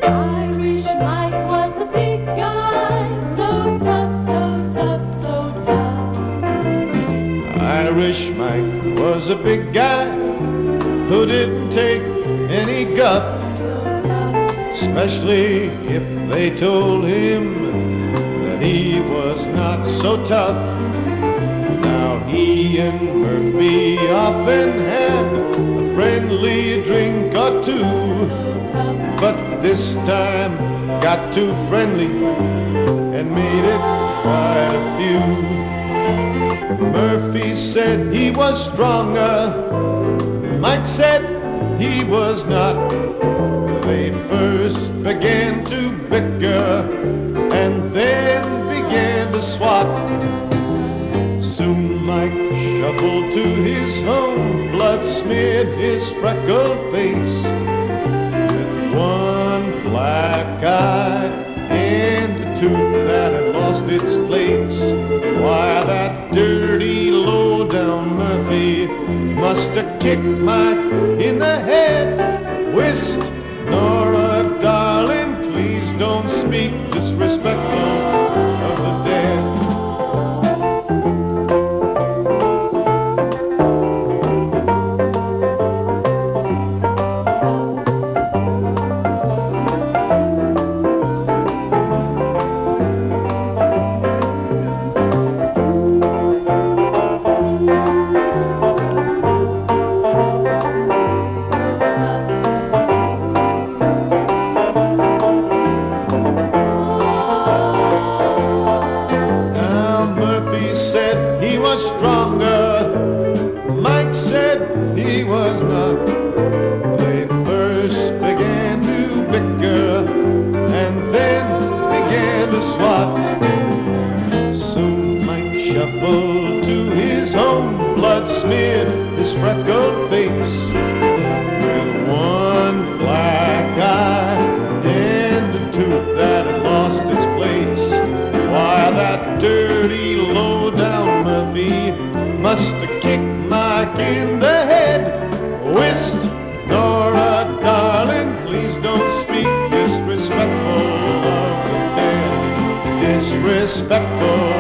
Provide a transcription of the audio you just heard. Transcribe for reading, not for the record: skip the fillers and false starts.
Irish Mike was a big guy, so tough, so tough, so tough. Irish Mike was a big guy who didn't take any guff, especially if they told him that he was not so tough. Now he and Murphy often had a friendly drink or two, but this time got too friendly and made it quite a few. Murphy said he was stronger, Mike said he was not. They first began to bicker and then began to swat. Soon Mike shuffled to his home, blood smeared his freckled face, with one black eye and a tooth that had lost its place. Why, that dirty low-down Murphy must have kicked Mike in the head. Whist, Nora, darling, please don't speak disrespectful of the dead. Said he was stronger, Mike said he was not. They first began to bicker and then began to swat. Soon Mike shuffled to his home, blood smeared his freckled face, with one black eye and a tooth that had lost its place. Why, that dirty low-down Murphy must have kicked Mike in the head. Whist, Nora, darling, please don't speak disrespectful of the dead. Disrespectful